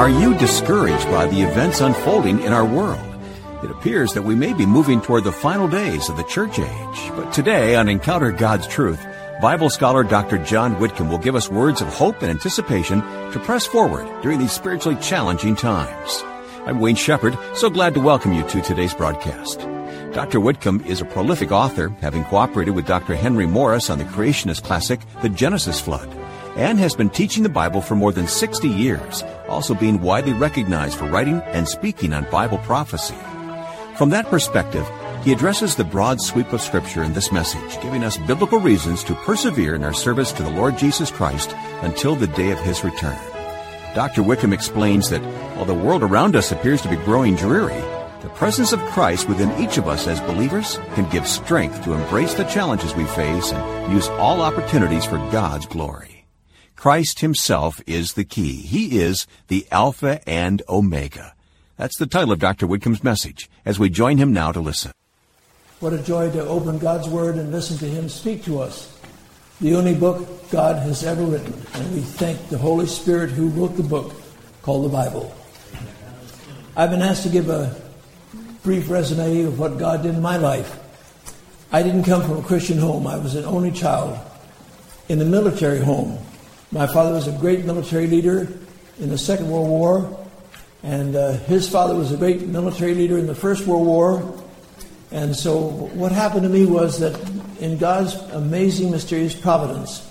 Are you discouraged by the events unfolding in our world? It appears that we may be moving toward the final days of the church age. But today on Encounter God's Truth, Bible scholar Dr. John Whitcomb will give us words of hope and anticipation to press forward during these spiritually challenging times. I'm Wayne Shepherd, so glad to welcome you to today's broadcast. Dr. Whitcomb is a prolific author, having cooperated with Dr. Henry Morris on the creationist classic, The Genesis Flood, and has been teaching the Bible for more than 60 years, also being widely recognized for writing and speaking on Bible prophecy. From that perspective, he addresses the broad sweep of Scripture in this message, giving us biblical reasons to persevere in our service to the Lord Jesus Christ until the day of His return. Dr. Whitcomb explains that while the world around us appears to be growing dreary, the presence of Christ within each of us as believers can give strength to embrace the challenges we face and use all opportunities for God's glory. Christ Himself is the key. He is the Alpha and Omega. That's the title of Dr. Whitcomb's message, as we join him now to listen. What a joy to open God's Word and listen to Him speak to us. The only book God has ever written. And we thank the Holy Spirit who wrote the book called the Bible. I've been asked to give a brief resume of what God did in my life. I didn't come from a Christian home. I was an only child in a military home. My father was a great military leader in the Second World War, and his father was a great military leader in the First World War. And so what happened to me was that in God's amazing, mysterious providence,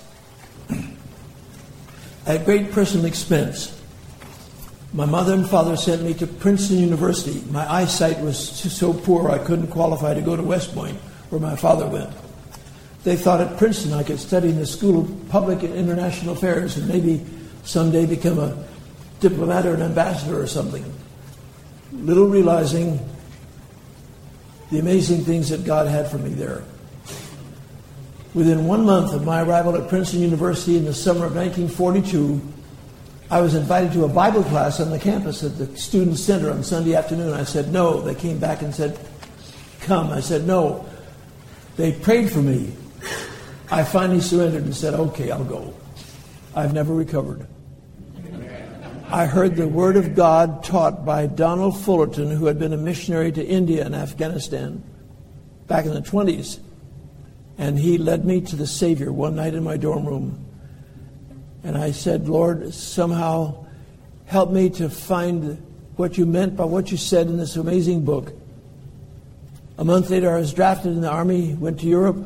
at great personal expense, my mother and father sent me to Princeton University. My eyesight was so poor I couldn't qualify to go to West Point, where my father went. They thought at Princeton I could study in the School of Public and International Affairs and maybe someday become a diplomat or an ambassador or something. Little realizing the amazing things that God had for me there. Within 1 month of my arrival at Princeton University in the summer of 1942, I was invited to a Bible class on the campus at the Student Center on Sunday afternoon. I said no. They came back and said, come. I said no. They prayed for me. I finally surrendered and said, okay, I'll go. I've never recovered. I heard the Word of God taught by Donald Fullerton, who had been a missionary to India and Afghanistan back in the 20s. And he led me to the Savior one night in my dorm room. And I said, Lord, somehow help me to find what you meant by what you said in this amazing book. A month later, I was drafted in the Army, went to Europe,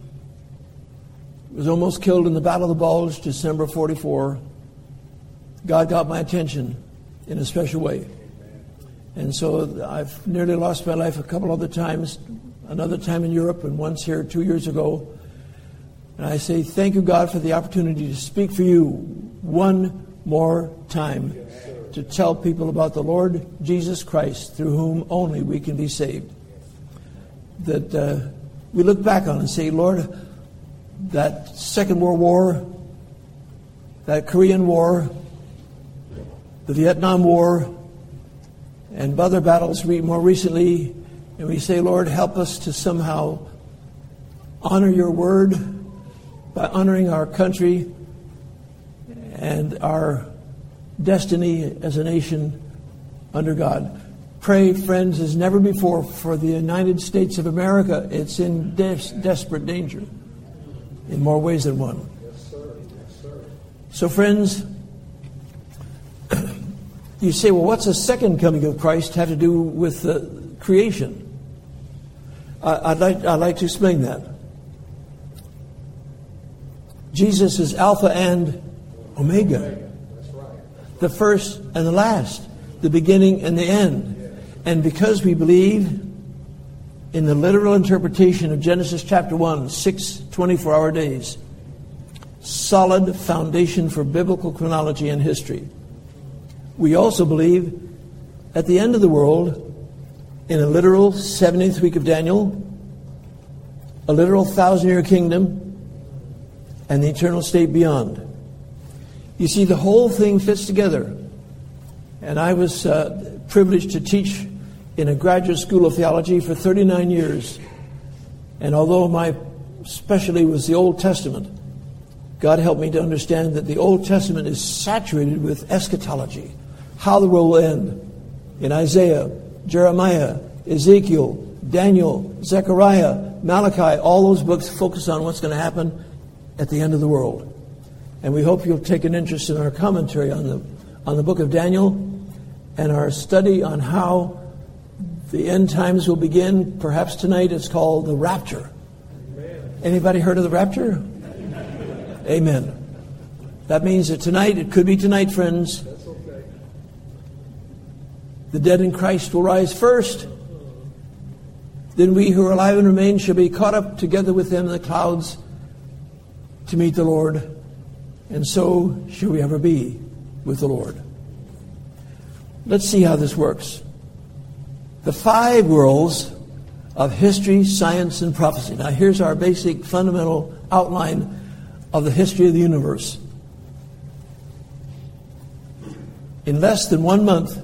was almost killed in the Battle of the Bulge, December 44. God got my attention in a special way. And so I've nearly lost my life a couple other times, another time in Europe and once here 2 years ago. And I say, thank you, God, for the opportunity to speak for you one more time, to tell people about the Lord Jesus Christ, through whom only we can be saved. That we look back on and say, Lord, that Second World War, that Korean War, the Vietnam War, and other battles more recently, and we say, Lord, help us to somehow honor your word by honoring our country and our destiny as a nation under God. Pray, friends, as never before for the United States of America. It's in desperate danger in more ways than one. Yes, sir. Yes, sir. So, friends, you say, well, what's the second coming of Christ have to do with creation? I'd like to explain that. Jesus is Alpha and Omega. That's right. The first and the last, the beginning and the end. And because we believe in the literal interpretation of Genesis chapter 1, 6 24-hour days, solid foundation for biblical chronology and history, we also believe at the end of the world, in a literal 70th week of Daniel, a literal 1,000-year kingdom, and the eternal state beyond. You see, the whole thing fits together. And I was privileged to teach in a graduate school of theology for 39 years. And although my specialty was the Old Testament, God helped me to understand that the Old Testament is saturated with eschatology. how the world will end. In Isaiah, Jeremiah, Ezekiel, Daniel, Zechariah, Malachi, all those books focus on what's going to happen at the end of the world. And we hope you'll take an interest in our commentary on the book of Daniel and our study on how the end times will begin. Perhaps tonight it's called the rapture. Amen. Anybody heard of the rapture? Amen. That means that tonight, it could be tonight, friends, That's okay. the dead in Christ will rise first. Then we who are alive and remain shall be caught up together with them in the clouds to meet the Lord. And so shall we ever be with the Lord. Let's see how this works. The 5 worlds of history, science, and prophecy. Now here's our basic fundamental outline of the history of the universe. In less than 1 month,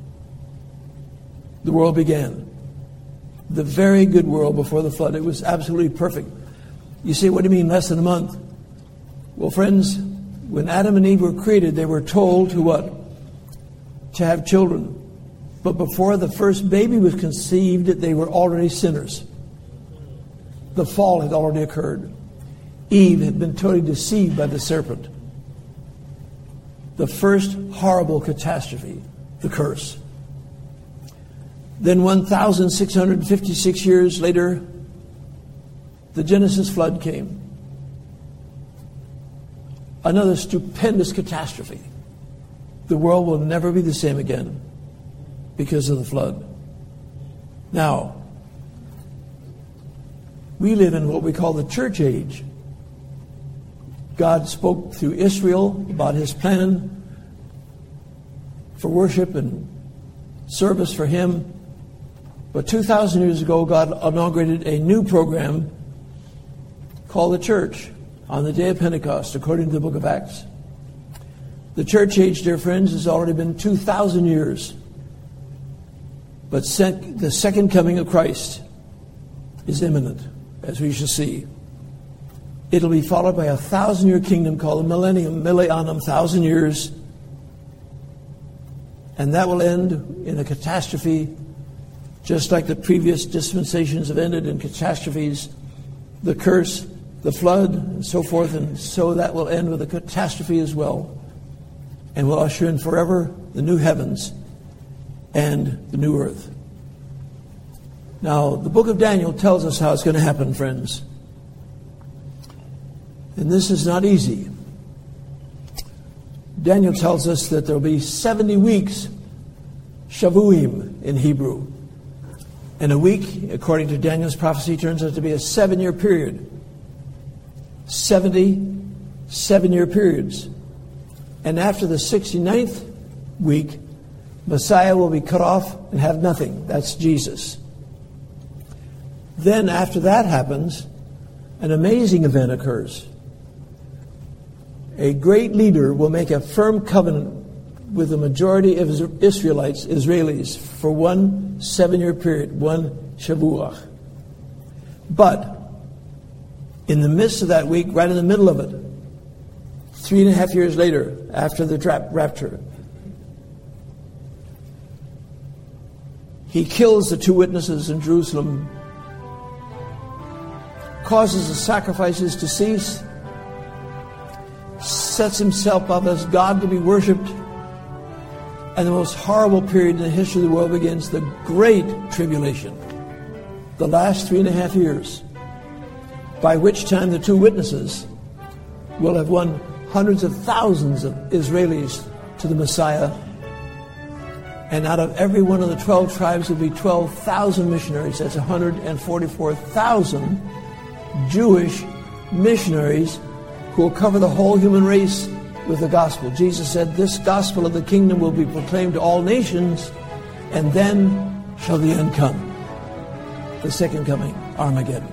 the world began. The very good world before the flood. It was absolutely perfect. You say, what do you mean less than a month? Well, friends, when Adam and Eve were created, they were told to what? To have children. But before the first baby was conceived, they were already sinners. The fall had already occurred. Eve had been totally deceived by the serpent. The first horrible catastrophe, the curse. Then 1,656 years later, the Genesis flood came. Another stupendous catastrophe. The world will never be the same again because of the flood. Now, we live in what we call the church age. God spoke through Israel about his plan for worship and service for him. But 2,000 years ago, God inaugurated a new program called the church on the day of Pentecost, according to the book of Acts. The church age, dear friends, has already been 2,000 years. But the second coming of Christ is imminent, as we shall see. It'll be followed by a 1,000-year kingdom called the millennium, 1,000 years. And that will end in a catastrophe, just like the previous dispensations have ended in catastrophes, the curse, the flood, and so forth. And so that will end with a catastrophe as well. And will usher in forever the new heavens and the new earth. Now, the book of Daniel tells us how it's going to happen, friends. And this is not easy. Daniel tells us that there will be 70 weeks, Shavuim in Hebrew. And a week, according to Daniel's prophecy, turns out to be a 7-year period. 70 7-year periods. And after the 69th week, Messiah will be cut off and have nothing. That's Jesus. Then after that happens, an amazing event occurs. A great leader will make a firm covenant with the majority of Israelis, for 1 7-year period, 1 Shavuot. But in the midst of that week, right in the middle of it, 3.5 years later, after the rapture, he kills the 2 witnesses in Jerusalem, causes the sacrifices to cease, sets himself up as God to be worshipped, and the most horrible period in the history of the world begins, the Great Tribulation, the last 3.5 years, by which time the 2 witnesses will have won hundreds of thousands of Israelis to the Messiah. And out of every one of the 12 tribes will be 12,000 missionaries. That's 144,000 Jewish missionaries who will cover the whole human race with the gospel. Jesus said, this gospel of the kingdom will be proclaimed to all nations, and then shall the end come. The second coming, Armageddon.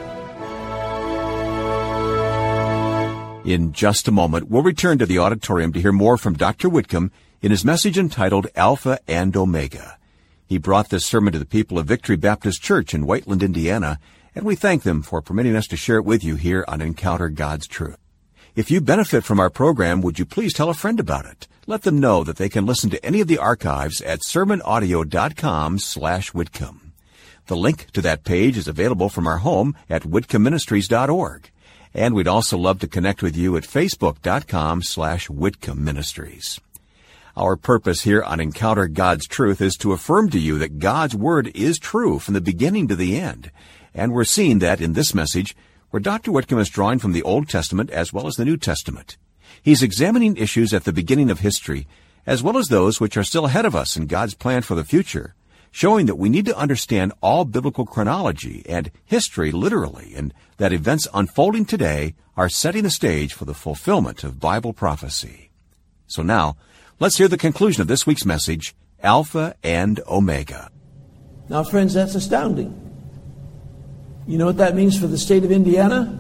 In just a moment, we'll return to the auditorium to hear more from Dr. Whitcomb in his message entitled Alpha and Omega. He brought this sermon to the people of Victory Baptist Church in Whiteland, Indiana, and we thank them for permitting us to share it with you here on Encounter God's Truth. If you benefit from our program, would you please tell a friend about it? Let them know that they can listen to any of the archives at sermonaudio.com/Whitcomb. The link to that page is available from our home at whitcombministries.org. And we'd also love to connect with you at facebook.com/Whitcomb Ministries. Our purpose here on Encounter God's Truth is to affirm to you that God's Word is true from the beginning to the end. And we're seeing that in this message, where Dr. Whitcomb is drawing from the Old Testament as well as the New Testament. He's examining issues at the beginning of history, as well as those which are still ahead of us in God's plan for the future, showing that we need to understand all biblical chronology and history literally, and that events unfolding today are setting the stage for the fulfillment of Bible prophecy. So now, let's hear the conclusion of this week's message, Alpha and Omega. Now, friends, that's astounding. You know what that means for the state of Indiana?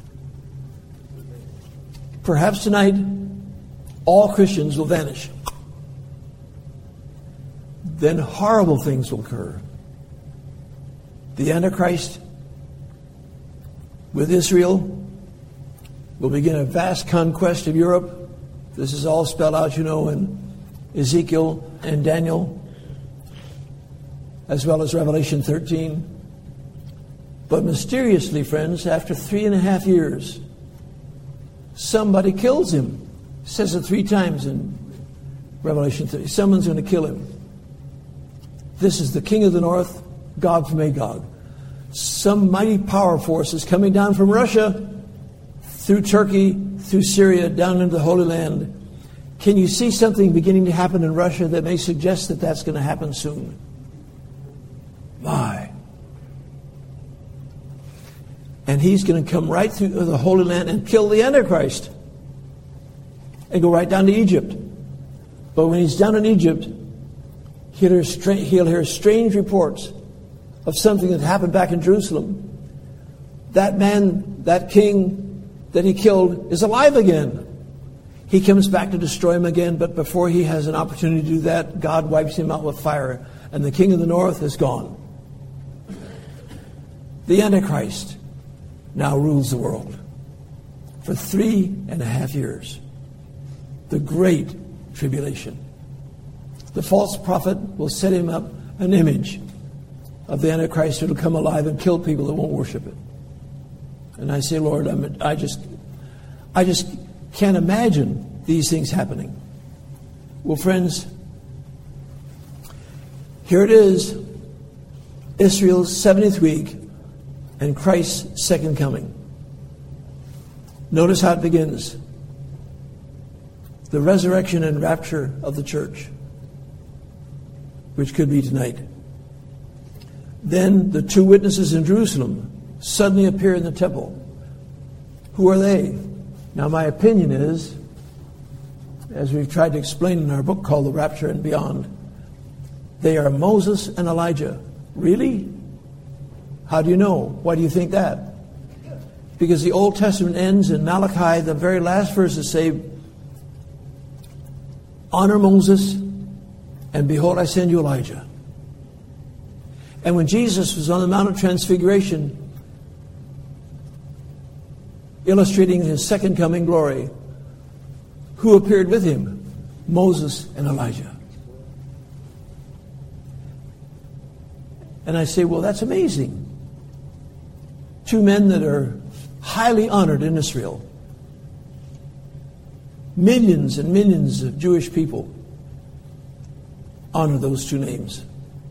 Perhaps tonight, all Christians will vanish. Then horrible things will occur. The Antichrist with Israel will begin a vast conquest of Europe. This is all spelled out, in Ezekiel and Daniel, as well as Revelation 13. But mysteriously, friends, after 3.5 years, somebody kills him. It says it 3 times in Revelation 13. Someone's going to kill him. This is the king of the north, Gog from Magog. Some mighty power force is coming down from Russia, through Turkey, through Syria, down into the Holy Land. Can you see something beginning to happen in Russia that may suggest that that's going to happen soon? My. And he's going to come right through the Holy Land and kill the Antichrist and go right down to Egypt. But when he's down in Egypt, he'll hear strange reports of something that happened back in Jerusalem. That man, that king that he killed, is alive again. He comes back to destroy him again, but before he has an opportunity to do that, God wipes him out with fire, and the king of the north is gone. The Antichrist now rules the world for 3.5 years. The Great Tribulation. The false prophet will set him up an image of the Antichrist who will come alive and kill people that won't worship it. And I say, Lord, I just can't imagine these things happening. Well, friends, here it is, Israel's 70th week and Christ's second coming. Notice how it begins. The resurrection and rapture of the church, which could be tonight. Then the 2 witnesses in Jerusalem suddenly appear in the temple. Who are they? Now, my opinion is, as we've tried to explain in our book called The Rapture and Beyond, they are Moses and Elijah. Really? How do you know? Why do you think that? Because the Old Testament ends in Malachi, the very last verses say, honor Moses, and behold, I send you Elijah. And when Jesus was on the Mount of Transfiguration, illustrating his second coming glory, who appeared with him? Moses and Elijah. And I say, well, that's amazing. 2 men that are highly honored in Israel. Millions and millions of Jewish people honor those 2 names.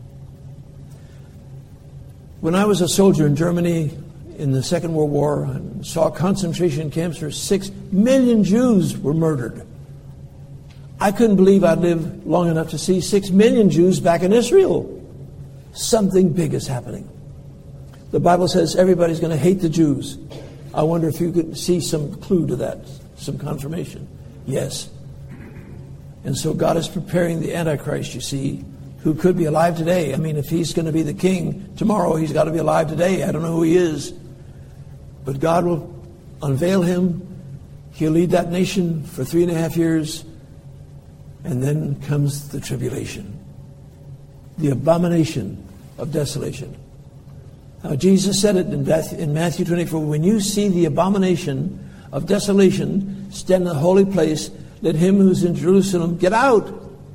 When I was a soldier in Germany in the Second World War and saw concentration camps where 6 million Jews were murdered, I couldn't believe I'd lived long enough to see 6 million Jews back in Israel. Something big is happening. The Bible says everybody's going to hate the Jews. I wonder if you could see some clue to that, some confirmation. Yes. And so God is preparing the Antichrist, you see, who could be alive today. I mean, if he's going to be the king tomorrow, he's got to be alive today. I don't know who he is. But God will unveil him. He'll lead that nation for 3.5 years. And then comes the tribulation. The abomination of desolation. Now, Jesus said it in Matthew 24, when you see the abomination of desolation stand in the holy place. Let him who's in Jerusalem get out.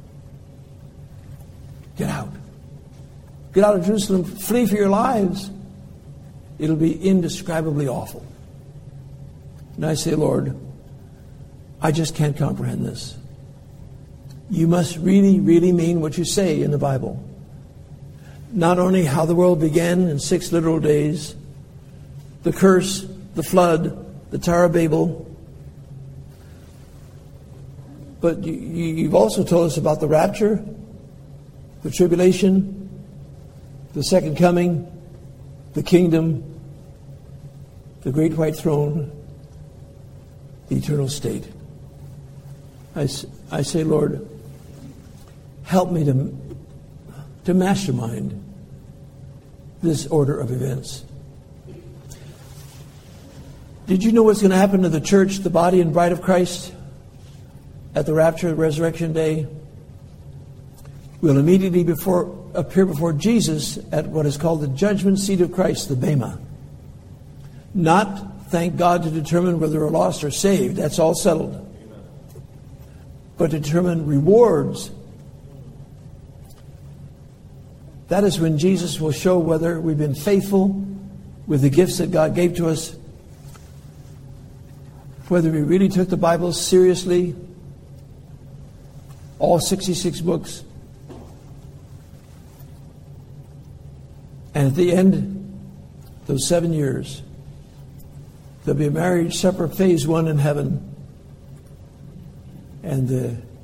Get out. Get out of Jerusalem. Flee for your lives. It'll be indescribably awful. And I say, Lord, I just can't comprehend this. You must really, really mean what you say in the Bible. Not only how the world began in 6 literal days, the curse, the flood, the Tower of Babel, but you've also told us about the rapture, the tribulation, the second coming, the kingdom, the great white throne, the eternal state. I say, Lord, help me to mastermind this order of events. Did you know what's going to happen to the church, the body and bride of Christ, at the rapture, resurrection day? We'll immediately appear before Jesus at what is called the judgment seat of Christ, the Bema. Not, thank God, to determine whether we're lost or saved. That's all settled. But to determine rewards. That is when Jesus will show whether we've been faithful with the gifts that God gave to us, whether we really took the Bible seriously, all 66 books. And at the end, those 7 years, there'll be a marriage supper, phase 1 in heaven. And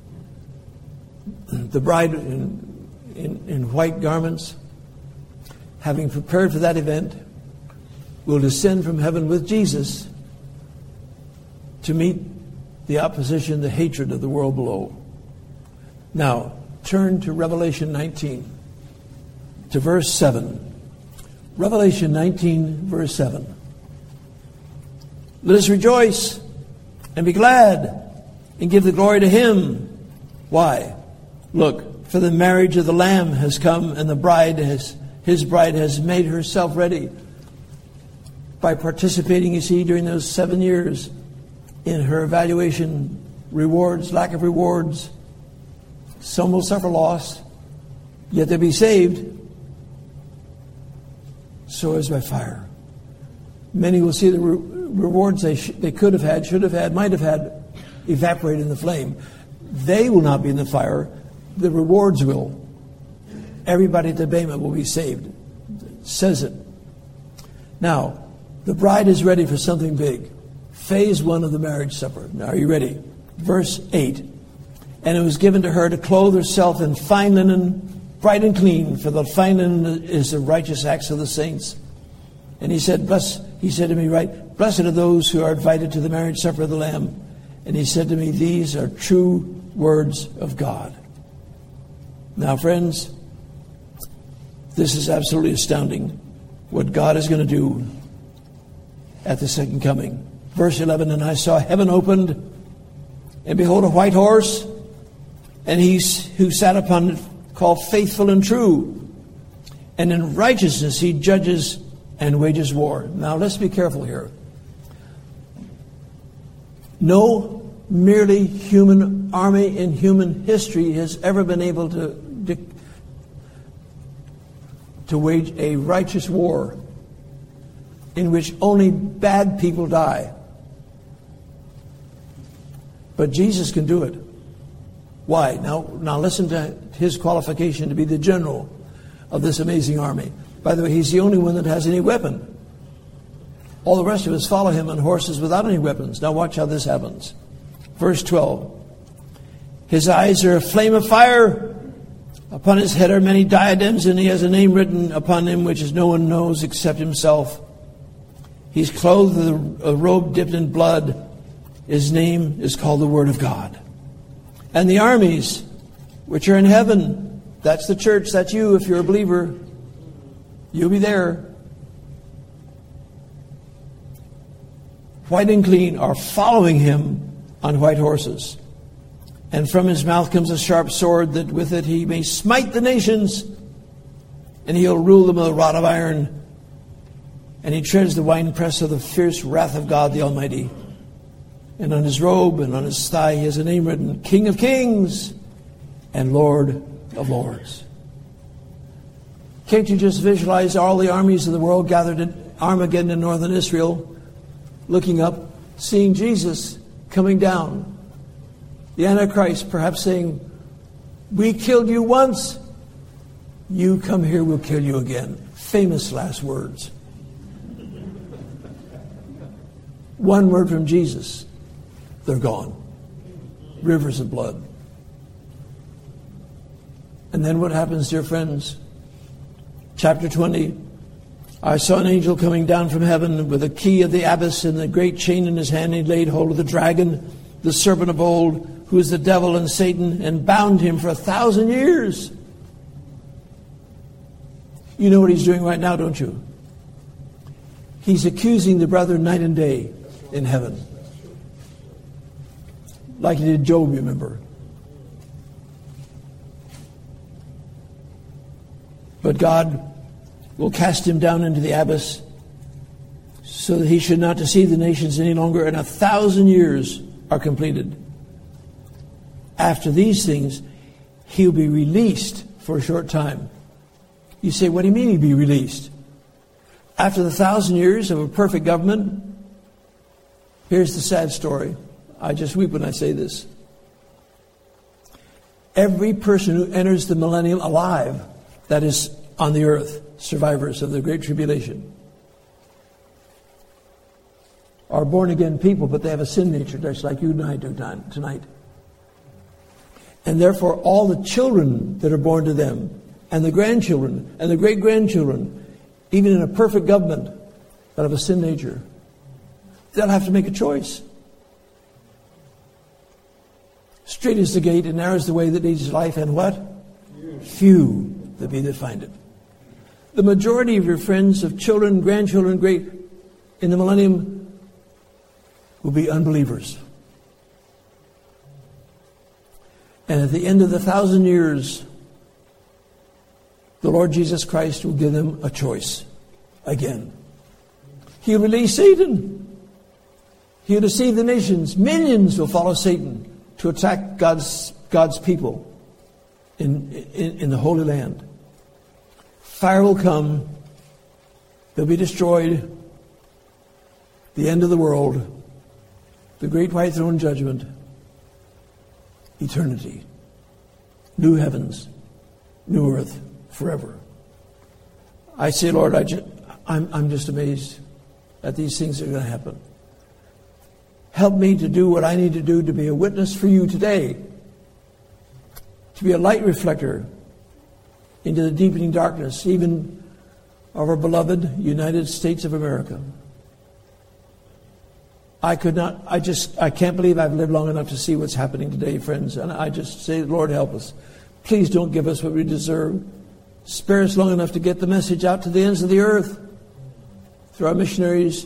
the bride in white garments, having prepared for that event, will descend from heaven with Jesus to meet the opposition, the hatred of the world below. Now, turn to Revelation 19, to verse 7. Revelation 19, verse 7. Let us rejoice and be glad and give the glory to Him. Why? Look, for the marriage of the Lamb has come, and His bride has made herself ready. By participating, you see, during those 7 years in her evaluation, rewards, lack of rewards, some will suffer loss, yet they'll be saved. So as by fire. Many will see the rewards they could have had, should have had, might have had, evaporate in the flame. They will not be in the fire. The rewards will. Everybody at the Bema will be saved. It says it. Now, the bride is ready for something big. Phase 1 of the marriage supper. Now, are you ready? Verse 8. And it was given to her to clothe herself in fine linen, bright and clean, for the fine linen is the righteous acts of the saints. And he said to me, right, blessed are those who are invited to the marriage supper of the Lamb. And he said to me, these are true words of God. Now, friends, this is absolutely astounding what God is going to do at the second coming. Verse 11, and I saw heaven opened, and behold, a white horse, and he who sat upon it called Faithful and True. And in righteousness he judges and wages war. Now, let's be careful here. No merely human army in human history has ever been able to wage a righteous war in which only bad people die. But Jesus can do it. Why? Now listen to his qualification to be the general of this amazing army. By the way, he's the only one that has any weapon. All the rest of us follow him on horses without any weapons. Now watch how this happens. Verse 12. His eyes are a flame of fire. Upon his head are many diadems, and he has a name written upon him which no one knows except himself. He's clothed with a robe dipped in blood. His name is called the Word of God. And the armies which are in heaven, that's the church, that's you if you're a believer. You'll be there. White and clean are following him on white horses. And from his mouth comes a sharp sword, that with it he may smite the nations, and he'll rule them with a rod of iron. And he treads the winepress of the fierce wrath of God the Almighty. And on his robe and on his thigh he has a name written, King of Kings and Lord of Lords. Can't you just visualize all the armies of the world gathered at Armageddon in northern Israel, looking up, seeing Jesus coming down? The Antichrist perhaps saying, we killed you once, you come here, we'll kill you again. Famous last words. One word from Jesus, they're gone. Rivers of blood. And then what happens, dear friends? Chapter 20, I saw an angel coming down from heaven with a key of the abyss and a great chain in his hand. He laid hold of the dragon, the serpent of old, who is the devil and Satan, and bound him for 1,000 years. You know what he's doing right now, don't you? He's accusing the brethren night and day in heaven. Like he did Job, you remember. But God will cast him down into the abyss so that he should not deceive the nations any longer, and 1,000 years are completed. After these things, he'll be released for a short time. You say, what do you mean he'll be released? After the 1,000 years of a perfect government, here's the sad story. I just weep when I say this. Every person who enters the millennium alive, that is on the earth, survivors of the Great Tribulation, are born-again people, but they have a sin nature, just like you and I do tonight. And therefore, all the children that are born to them, and the grandchildren, and the great-grandchildren, even in a perfect government, that have a sin nature, they'll have to make a choice. Straight is the gate, and narrow is the way that leads to life, and what? Few there be that find it. The majority of your friends, of children, grandchildren, great, in the millennium, will be unbelievers. And at the end of the 1,000 years, the Lord Jesus Christ will give them a choice again. He'll release Satan. He'll deceive the nations. Millions will follow Satan to attack God's people in the Holy Land. Fire will come. They'll be destroyed. The end of the world. The great white throne judgment. Eternity. New heavens. New earth. Forever. I say, Lord, I'm just amazed that these things are going to happen. Help me to do what I need to do to be a witness for you today. To be a light reflector into the deepening darkness, even of our beloved United States of America. I can't believe I've lived long enough to see what's happening today, friends. And I just say, Lord, help us. Please don't give us what we deserve. Spare us long enough to get the message out to the ends of the earth through our missionaries,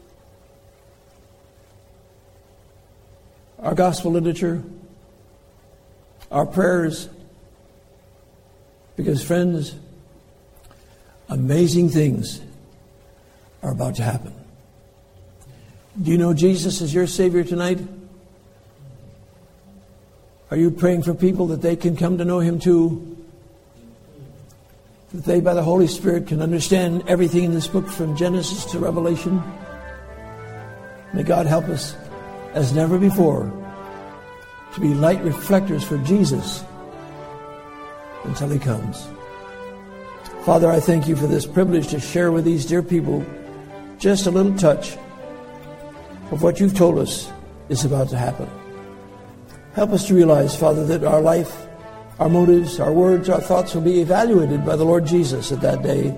our gospel literature, our prayers. Because, friends, amazing things are about to happen. Do you know Jesus is your Savior tonight? Are you praying for people that they can come to know Him too? That they, by the Holy Spirit, can understand everything in this book from Genesis to Revelation? May God help us, as never before, to be light reflectors for Jesus until He comes. Father, I thank You for this privilege to share with these dear people just a little touch of what You've told us is about to happen. Help us to realize, Father, that our life, our motives, our words, our thoughts will be evaluated by the Lord Jesus at that day.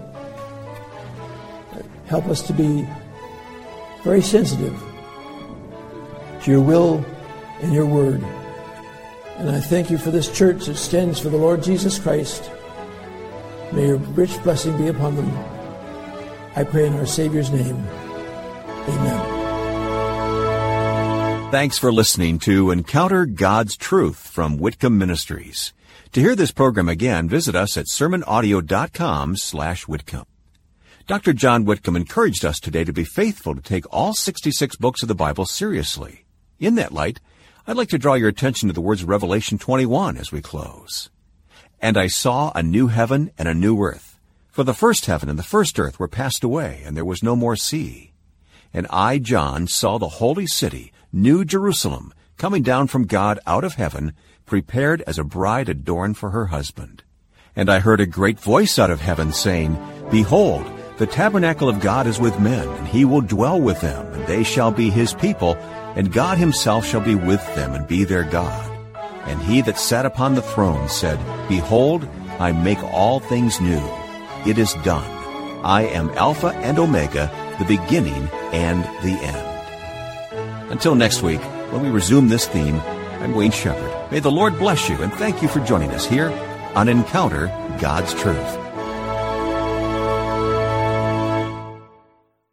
Help us to be very sensitive to Your will and Your word. And I thank You for this church that stands for the Lord Jesus Christ. May Your rich blessing be upon them. I pray in our Savior's name. Amen. Thanks for listening to Encounter God's Truth from Whitcomb Ministries. To hear this program again, visit us at sermonaudio.com/Whitcomb. Dr. John Whitcomb encouraged us today to be faithful to take all 66 books of the Bible seriously. In that light, I'd like to draw your attention to the words of Revelation 21 as we close. And I saw a new heaven and a new earth. For the first heaven and the first earth were passed away, and there was no more sea. And I, John, saw the holy city, New Jerusalem, coming down from God out of heaven, prepared as a bride adorned for her husband. And I heard a great voice out of heaven saying, Behold, the tabernacle of God is with men, and he will dwell with them, and they shall be his people, and God himself shall be with them and be their God. And he that sat upon the throne said, Behold, I make all things new. It is done. I am Alpha and Omega, the beginning and the end. Until next week, when we resume this theme, I'm Wayne Shepherd. May the Lord bless you, and thank you for joining us here on Encounter God's Truth.